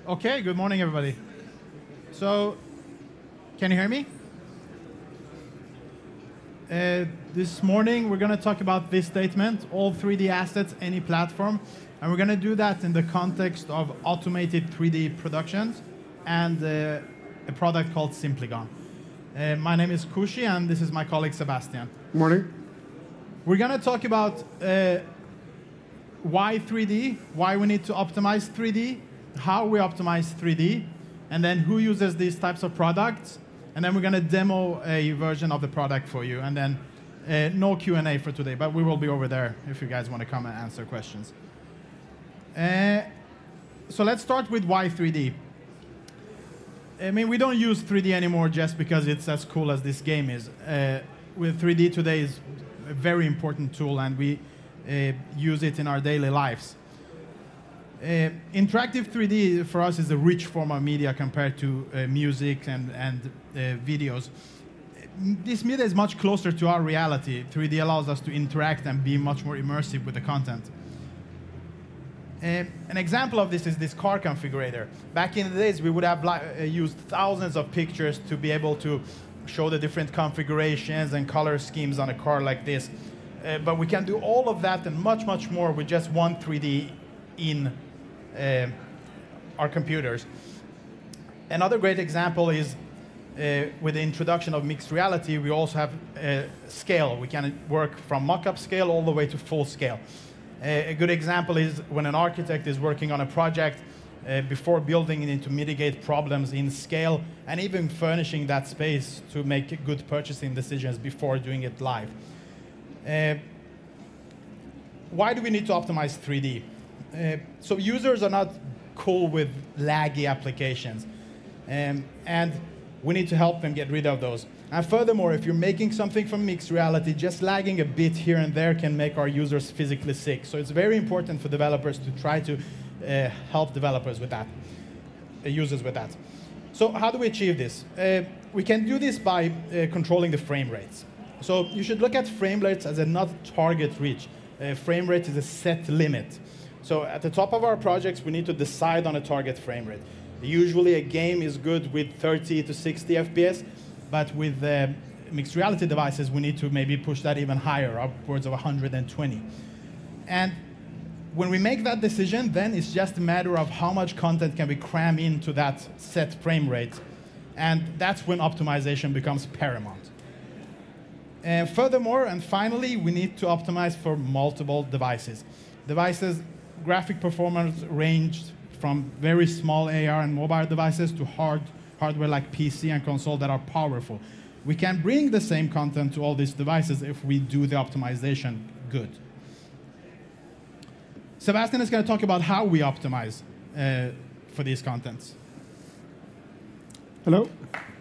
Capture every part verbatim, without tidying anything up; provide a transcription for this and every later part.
Okay, good morning, everybody. So, can you hear me? Uh, this morning, we're going to talk about this statement, all three D assets, any platform. And we're going to do that in the context of automated three D productions and uh, a product called Simplygon. Uh, my name is Kushi, and this is my colleague, Sebastian. Morning. We're going to talk about uh, why three D, why we need to optimize three D, how we optimize three D, and then who uses these types of products. And then we're going to demo a version of the product for you. And then uh, no Q and A for today, but we will be over there if you guys want to come and answer questions. Uh, so let's start with why three D. I mean, we don't use three D anymore just because it's as cool as this game is. Uh, with three D today is a very important tool, and we uh, use it in our daily lives. Uh, interactive three D for us is a rich form of media compared to uh, music and, and uh, videos. This media is much closer to our reality. three D allows us to interact and be much more immersive with the content. Uh, an example of this is this car configurator. Back in the days, we would have uh, used thousands of pictures to be able to show the different configurations and color schemes on a car like this. Uh, but we can do all of that and much, much more with just one three D in uh, our computers. Another great example is uh, with the introduction of mixed reality, we also have uh, scale. We can work from mock-up scale all the way to full scale. Uh, a good example is when an architect is working on a project, uh, before building it to mitigate problems in scale, and even furnishing that space to make good purchasing decisions before doing it live. Uh, why do we need to optimize three D? Uh, so users are not cool with laggy applications, um, and we need to help them get rid of those. And furthermore, if you're making something from mixed reality, just lagging a bit here and there can make our users physically sick. So it's very important for developers to try to uh, help developers with that, uh, users with that. So how do we achieve this? Uh, we can do this by uh, controlling the frame rates. So you should look at frame rates as a not target reach. Uh, frame rate is a set limit. So at the top of our projects, we need to decide on a target frame rate. Usually a game is good with thirty to sixty F P S, but with uh, mixed reality devices, we need to maybe push that even higher, upwards of one hundred twenty. And when we make that decision, then it's just a matter of how much content can we cram into that set frame rate. And that's when optimization becomes paramount. And furthermore, and finally, we need to optimize for multiple devices. Devices, graphic performance ranged from very small A R and mobile devices to hard hardware like P C and console that are powerful. We can bring the same content to all these devices if we do the optimization good. Sebastian is going to talk about how we optimize uh, for these contents. Hello.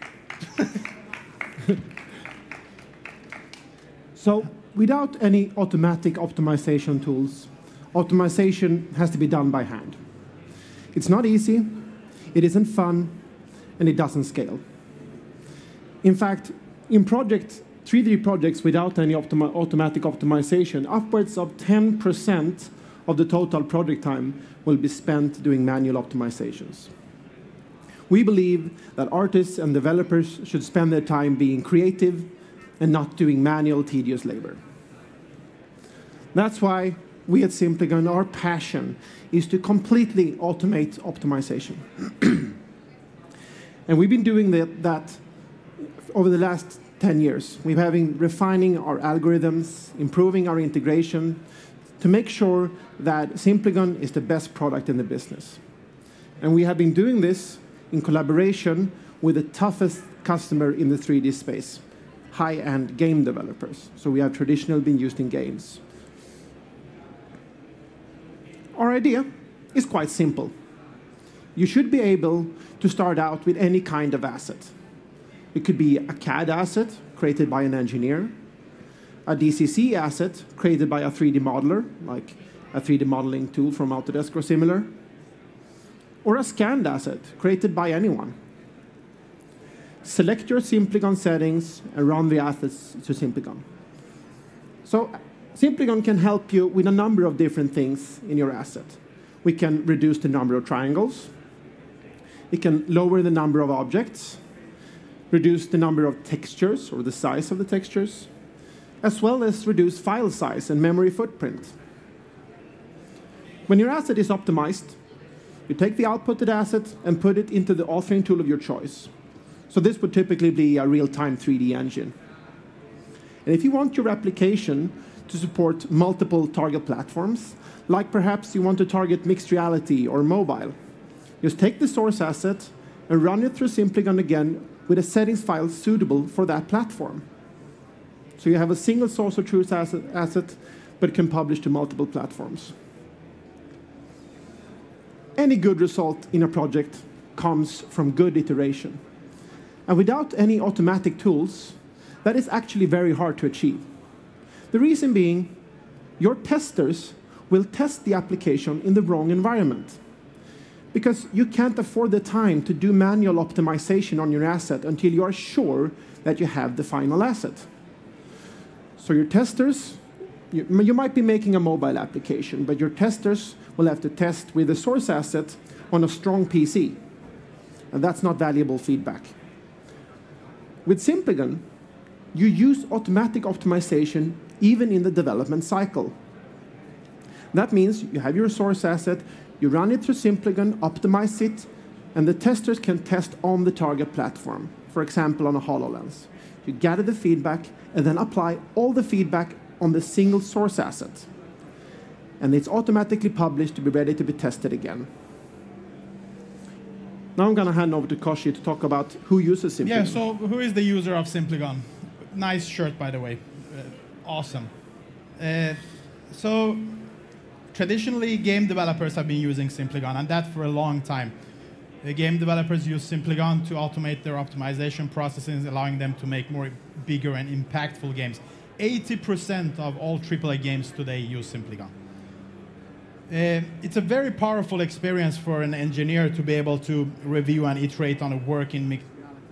So, without any automatic optimization tools, optimization has to be done by hand. It's not easy, it isn't fun, and it doesn't scale. In fact, in project, three D projects without any optima automatic optimization, upwards of ten percent of the total project time will be spent doing manual optimizations. We believe that artists and developers should spend their time being creative and not doing manual, tedious labor. That's why we at Simplygon, our passion is to completely automate optimization. And we've been doing that, that over the last ten years. We've been refining our algorithms, improving our integration to make sure that Simplygon is the best product in the business. And we have been doing this in collaboration with the toughest customer in the three D space, high-end game developers. So we have traditionally been used in games. Our idea is quite simple. You should be able to start out with any kind of asset. It could be a C A D asset created by an engineer, a D C C asset created by a three D modeler, like a three D modeling tool from Autodesk or similar, or a scanned asset created by anyone. Select your Simplygon settings and run the assets to Simplygon. So Simplygon can help you with a number of different things in your asset. We can reduce the number of triangles. It can lower the number of objects, reduce the number of textures or the size of the textures, as well as reduce file size and memory footprint. When your asset is optimized, you take the outputted asset and put it into the authoring tool of your choice. So this would typically be a real-time three D engine. And if you want your application to support multiple target platforms, like perhaps you want to target mixed reality or mobile, just take the source asset and run it through Simplygon again with a settings file suitable for that platform. So you have a single source of truth asset, asset but can publish to multiple platforms. Any good result in a project comes from good iteration. And without any automatic tools, that is actually very hard to achieve. The reason being, your testers will test the application in the wrong environment, because you can't afford the time to do manual optimization on your asset until you are sure that you have the final asset. So your testers, you, you might be making a mobile application, but your testers will have to test with the source asset on a strong P C. And that's not valuable feedback. With Simplygon, you use automatic optimization even in the development cycle. That means you have your source asset, you run it through Simplygon, optimize it, and the testers can test on the target platform, for example, on a HoloLens. You gather the feedback and then apply all the feedback on the single source asset. And it's automatically published to be ready to be tested again. Now I'm going to hand over to Koshi to talk about who uses Simplygon. Yeah, so who is the user of Simplygon? Nice shirt, by the way. Uh, awesome. Uh, so traditionally, game developers have been using Simplygon, and that for a long time. The game developers use Simplygon to automate their optimization processes, allowing them to make more bigger and impactful games. eighty percent of all triple A games today use Simplygon. Uh, it's a very powerful experience for an engineer to be able to review and iterate on a work in mixed reality.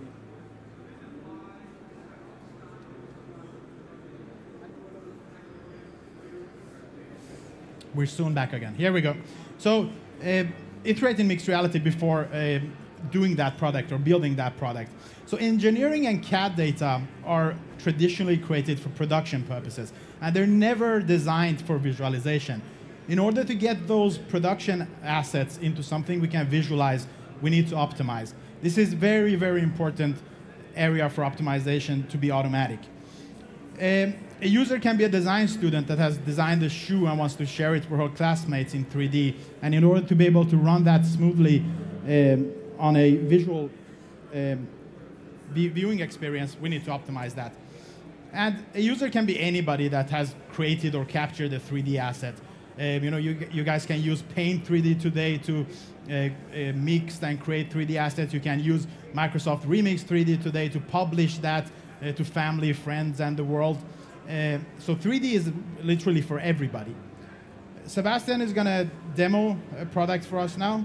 We're soon back again. Here we go. So, uh, iterate in mixed reality before uh, doing that product or building that product. So engineering and C A D data are traditionally created for production purposes, and they're never designed for visualization. In order to get those production assets into something we can visualize, we need to optimize. This is very, very important area for optimization to be automatic. Um, a user can be a design student that has designed a shoe and wants to share it with her classmates in three D. And in order to be able to run that smoothly um, on a visual um, viewing experience, we need to optimize that. And a user can be anybody that has created or captured a three D asset. Um, you know, you, you guys can use Paint three D today to uh, uh, mix and create three D assets. You can use Microsoft Remix three D today to publish that uh, to family, friends, and the world. Uh, so three D is literally for everybody. Sebastian is going to demo a product for us now.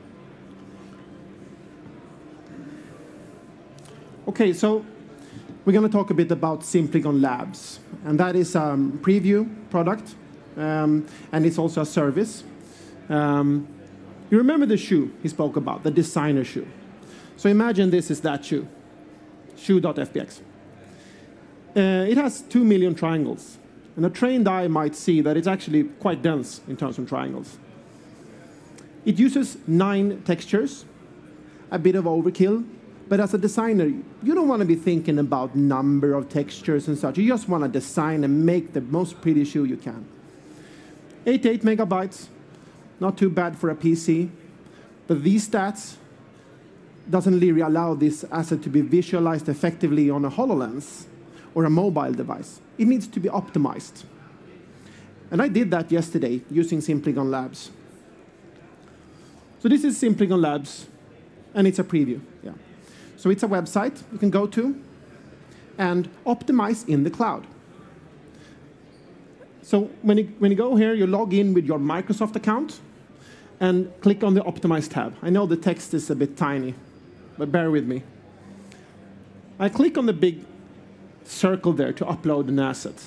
Okay, so we're going to talk a bit about Simplygon Labs. And that is a um, preview product. Um, and it's also a service. Um, you remember the shoe he spoke about, the designer shoe. So imagine this is that shoe, shoe dot f b x. Uh, it has two million triangles. And a trained eye might see that it's actually quite dense in terms of triangles. It uses nine textures, a bit of overkill. But as a designer, you don't want to be thinking about number of textures and such. You just want to design and make the most pretty shoe you can. eighty-eight megabytes, not too bad for a P C. But these stats doesn't really allow this asset to be visualized effectively on a HoloLens or a mobile device. It needs to be optimized. And I did that yesterday using Simplygon Labs. So this is Simplygon Labs, and it's a preview. Yeah. So it's a website you can go to and optimize in the cloud. So when you, when you go here, you log in with your Microsoft account and click on the Optimize tab. I know the text is a bit tiny, but bear with me. I click on the big circle there to upload an asset.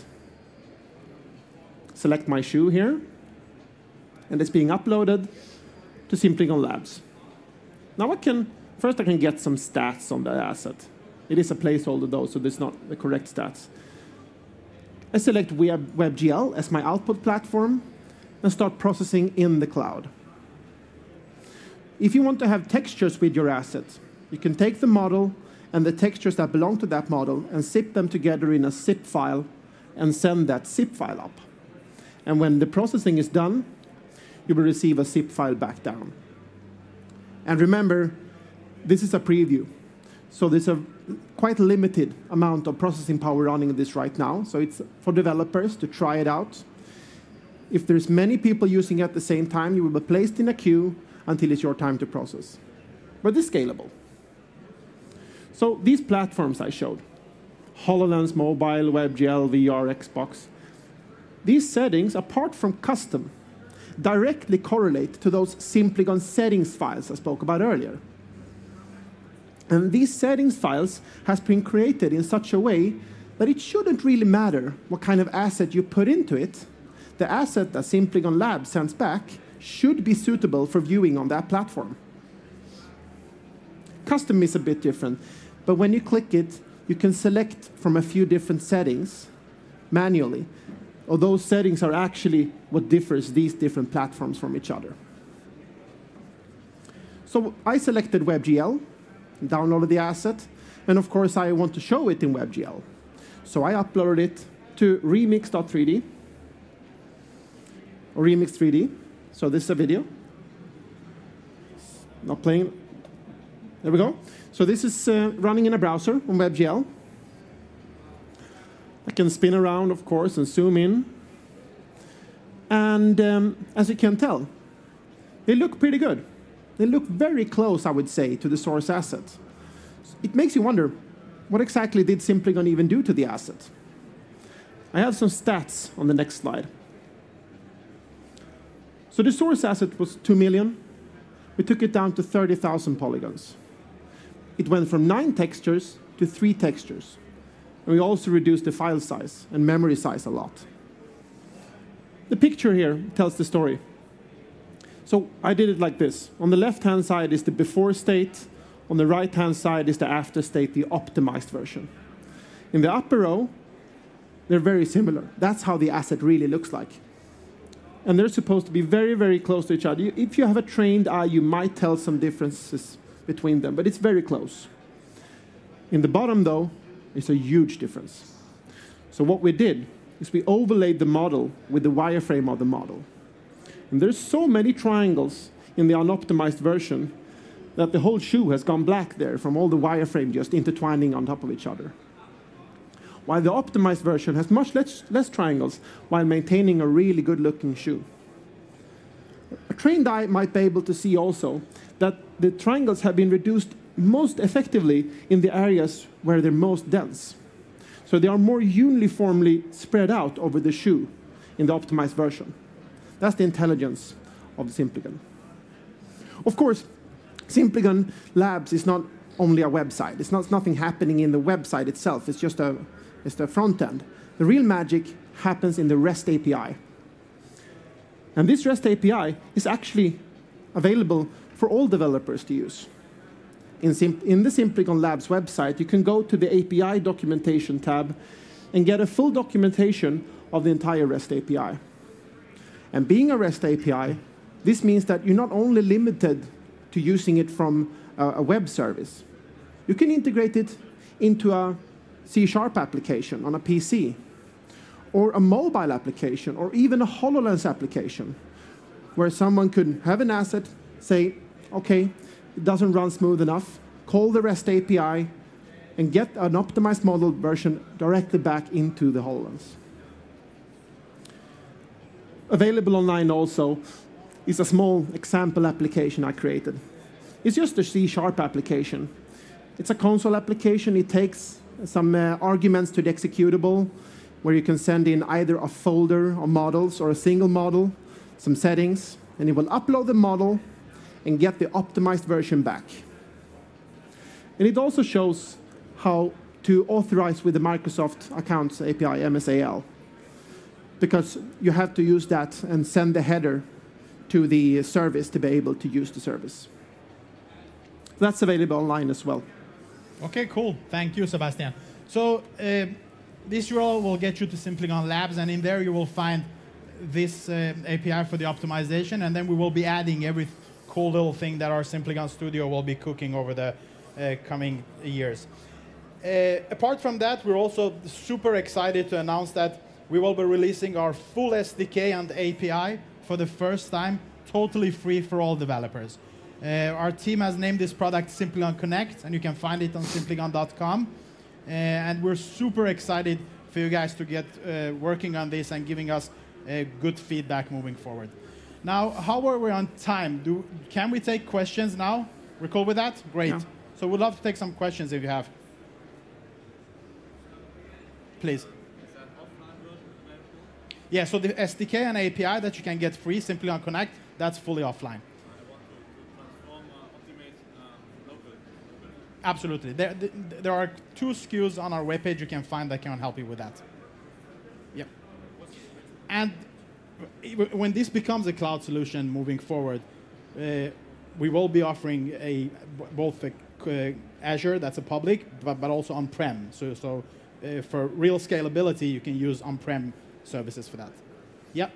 Select my shoe here, and it's being uploaded to Simplygon Labs. Now I can, first I can get some stats on the asset. It is a placeholder though, so there's not the correct stats. I select Web, WebGL as my output platform and start processing in the cloud. If you want to have textures with your asset, you can take the model and the textures that belong to that model and zip them together in a zip file and send that zip file up. And when the processing is done, you will receive a zip file back down. And remember, this is a preview. So there's a quite limited amount of processing power running in this right now. So it's for developers to try it out. If there's many people using it at the same time, you will be placed in a queue until it's your time to process. But it's scalable. So these platforms I showed, HoloLens, mobile, WebGL, V R, Xbox, these settings, apart from custom, directly correlate to those Simplygon settings files I spoke about earlier. And these settings files has been created in such a way that it shouldn't really matter what kind of asset you put into it. The asset that Simplygon Labs sends back should be suitable for viewing on that platform. Custom is a bit different, but when you click it, you can select from a few different settings manually. Or those settings are actually what differs these different platforms from each other. So I selected WebGL, downloaded the asset, and of course I want to show it in WebGL. So I uploaded it to remix dot three d, or Remix three D. So this is a video. Not playing. There we go. So this is uh, running in a browser on WebGL. I can spin around, of course, and zoom in. And um, as you can tell, they look pretty good. They look very close, I would say, to the source asset. It makes you wonder, what exactly did Simplygon even do to the asset? I have some stats on the next slide. So the source asset was two million. We took it down to thirty thousand polygons. It went from nine textures to three textures. And we also reduced the file size and memory size a lot. The picture here tells the story. So I did it like this. On the left-hand side is the before state. On the right-hand side is the after state, the optimized version. In the upper row, they're very similar. That's how the asset really looks like. And they're supposed to be very, very close to each other. If you have a trained eye, you might tell some differences between them, but it's very close. In the bottom, though, is a huge difference. So what we did is we overlaid the model with the wireframe of the model. And there's so many triangles in the unoptimized version that the whole shoe has gone black there from all the wireframe just intertwining on top of each other. While the optimized version has much less, less triangles while maintaining a really good-looking shoe. A trained eye might be able to see also that the triangles have been reduced most effectively in the areas where they're most dense. So they are more uniformly spread out over the shoe in the optimized version. That's the intelligence of Simplygon. Of course, Simplygon Labs is not only a website. It's not nothing happening in the website itself. It's just a, it's the front end. The real magic happens in the REST A P I. And this REST A P I is actually available for all developers to use. In, Sim in the Simplygon Labs website, you can go to the A P I documentation tab and get a full documentation of the entire REST A P I. And being a REST A P I, this means that you're not only limited to using it from a, a web service. You can integrate it into a C sharp application on a P C, or a mobile application, or even a HoloLens application, where someone could have an asset, say, okay, it doesn't run smooth enough, call the REST A P I, and get an optimized model version directly back into the HoloLens. Available online also is a small example application I created. It's just a C sharp application. It's a console application. It takes some uh, arguments to the executable, where you can send in either a folder of models or a single model, some settings, and it will upload the model and get the optimized version back. And it also shows how to authorize with the Microsoft Accounts A P I, M S A L, because you have to use that and send the header to the service to be able to use the service. That's available online as well. Okay, cool. Thank you, Sebastian. So uh, this U R L will get you to Simpligon Labs, and in there you will find this uh, A P I for the optimization, and then we will be adding every cool little thing that our Simpligon Studio will be cooking over the uh, coming years. Uh, apart from that, we're also super excited to announce that we will be releasing our full S D K and A P I for the first time, totally free for all developers. Uh, our team has named this product Simpligon Connect, and you can find it on simpligon dot com. Uh, and we're super excited for you guys to get uh, working on this and giving us uh, good feedback moving forward. Now, how are we on time? Do, can we take questions now? We're cool with that? Great. Yeah. So we'd love to take some questions if you have. Please. Yeah, so the S D K and A P I that you can get free simply on Connect, that's fully offline. Absolutely. There, there are two S K Us on our webpage you can find that can help you with that. Yep. And when this becomes a cloud solution moving forward, uh, we will be offering a both a, uh, Azure, that's a public, but, but also on-prem. So, so uh, for real scalability, you can use on-prem services for that. Yep.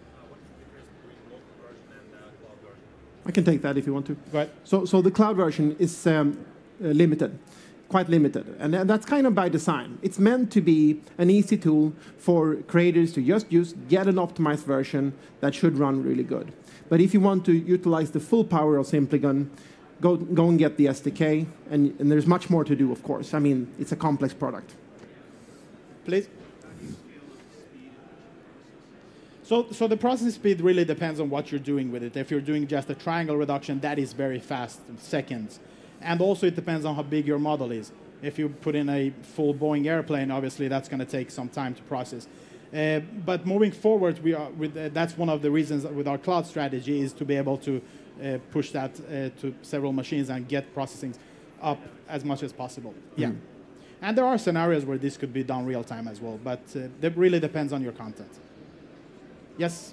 I can take that if you want to. Go ahead. So, so the cloud version is um, uh, limited, quite limited. And uh, that's kind of by design. It's meant to be an easy tool for creators to just use, get an optimized version that should run really good. But if you want to utilize the full power of Simpligon, go, go and get the S D K. And, and there's much more to do, of course. I mean, it's a complex product. Please. So, so the processing speed really depends on what you're doing with it. If you're doing just a triangle reduction, that is very fast, seconds. And also it depends on how big your model is. If you put in a full Boeing airplane, obviously that's going to take some time to process. Uh, but moving forward, we are with, uh, that's one of the reasons with our cloud strategy is to be able to uh, push that uh, to several machines and get processing up as much as possible. Mm. Yeah. And there are scenarios where this could be done real time as well, but uh, it really depends on your content. Yes?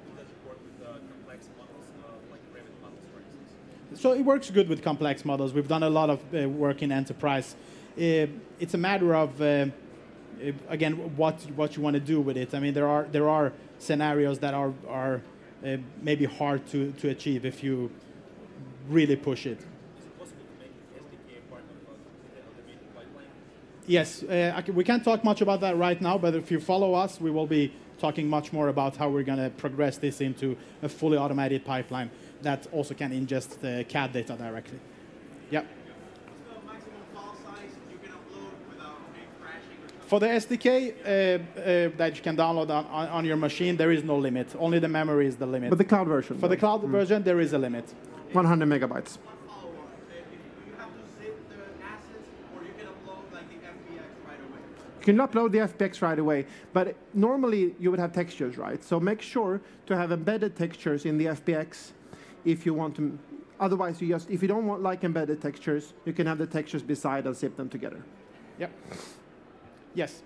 So it works good with complex models. We've done a lot of uh, work in enterprise. Uh, it's a matter of, uh, again, what what you want to do with it. I mean, there are there are scenarios that are are uh, maybe hard to to achieve if you really push it. Is it possible to make S D K part of the automated pipeline? Yes, uh, I can, we can't talk much about that right now. But if you follow us, we will be talking much more about how we're going to progress this into a fully automated pipeline that also can ingest the C A D data directly. Yep. What's the maximum file size you can upload without crashing or something? For the S D K uh, uh, that you can download on, on, on your machine, there is no limit. Only the memory is the limit. But the cloud version? For the cloud mm. version, there is a limit. one hundred megabytes. One follow-up. You have to zip the assets, or you can upload like the F B X right away? You can upload the F B X right away, but normally you would have textures, right? So make sure to have embedded textures in the F B X if you want to. Otherwise, you just if you don't want like embedded textures, you can have the textures beside and zip them together. Yep. Yes.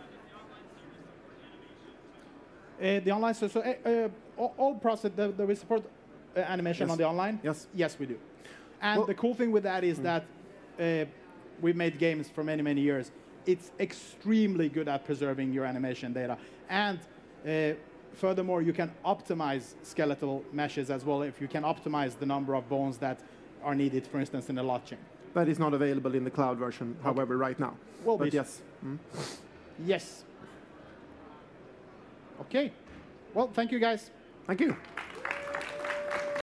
Uh, the online, so, so uh, uh, all, all process, do, do we support uh, animation yes. on the online? Yes. Yes, we do. And well, the cool thing with that is mm. that uh, we've made games for many, many years. It's extremely good at preserving your animation data. And uh, furthermore, you can optimize skeletal meshes as well if you can optimize the number of bones that are needed, for instance, in a lot chain. That is not available in the cloud version, okay. however, right now. Well, but yes. Mm. Yes. Okay. Well, thank you, guys. Thank you.